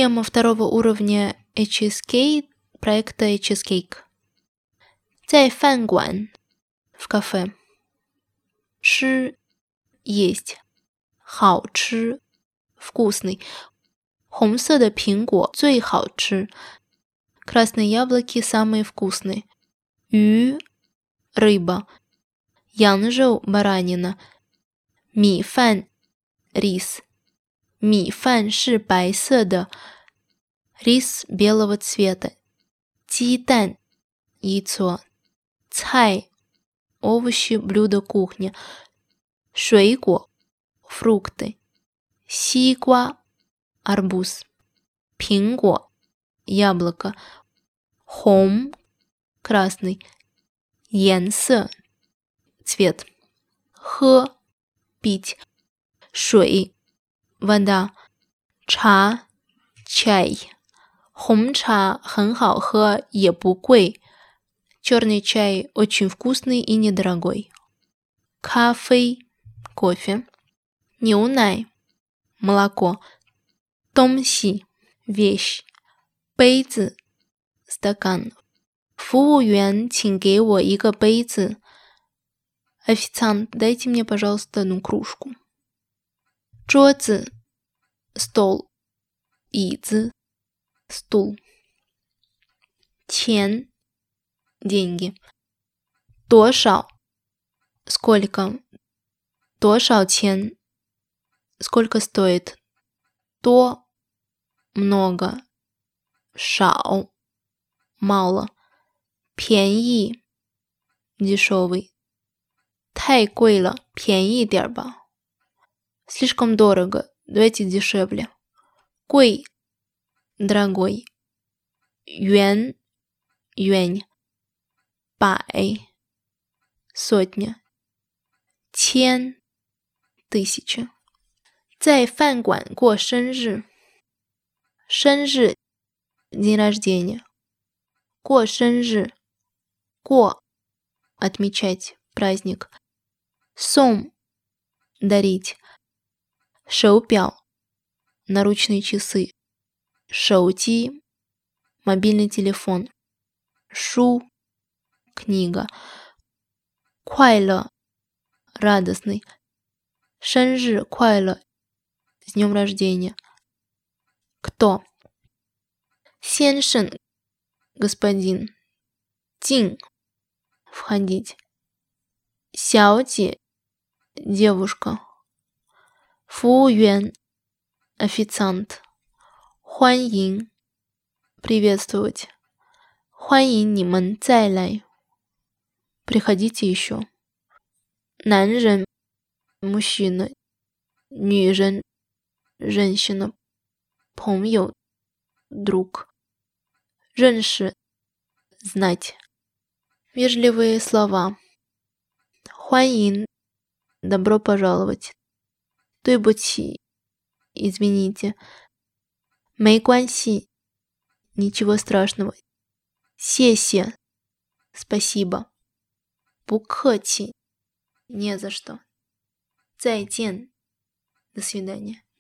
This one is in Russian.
Тема второго уровня HSK проекта HSCake. 在饭馆 в кафе. 吃 есть 好吃 вкусный. 红色的苹果最好吃 Красные яблоки самые вкусные. 鱼 рыба. 羊肉 баранина. 米饭 рис. 米饭是白色的 рис белого цвета. 鸡蛋 яйцо. 菜 овощи, блюдо кухни. 水果 фрукты. 西瓜 арбуз. 苹果 яблоко. 红 красный. 颜色 цвет. 喝 пить. 水 вода. 茶 чай. 红茶很好喝，也不贵。Черный чай очень вкусный и недорогой. 咖啡 кофе. 牛奶 молоко. 东西 вещь. 杯子 стакан. 服务员，请给我一个杯子。Официант, дайте мне, пожалуйста, одну кружку. 桌子 стол. 椅子 стул. 钱 деньги. 多少 сколько. 多少钱 сколько стоит. 多 много. 少 мало. 便宜 дешевый. 太贵了，便宜点吧。Слишком дорого, давайте дешевле. 贵 дорогой. 元 юань. 百 сотня. 千 тысяча. 在饭馆过生日。生日 день рождения. 过生日 过 отмечать праздник. 送 дарить. 手表 наручные часы. 手机 мобильный телефон. 书 книга. 快乐 радостный. 生日快乐 с днем рождения. Кто? 先生 господин. 进 входить. 小姐 девушка. 服务员 официант. 欢迎 приветствовать. 欢迎你们再来 приходите еще. 男人 мужчина. 女人 женщина. 朋友 друг. 认识 знать. Вежливые слова. 欢迎 добро пожаловать. 对不起 извините. 没关系 ничего страшного. 谢谢 спасибо. 不客气 не за что. 再见 до свидания.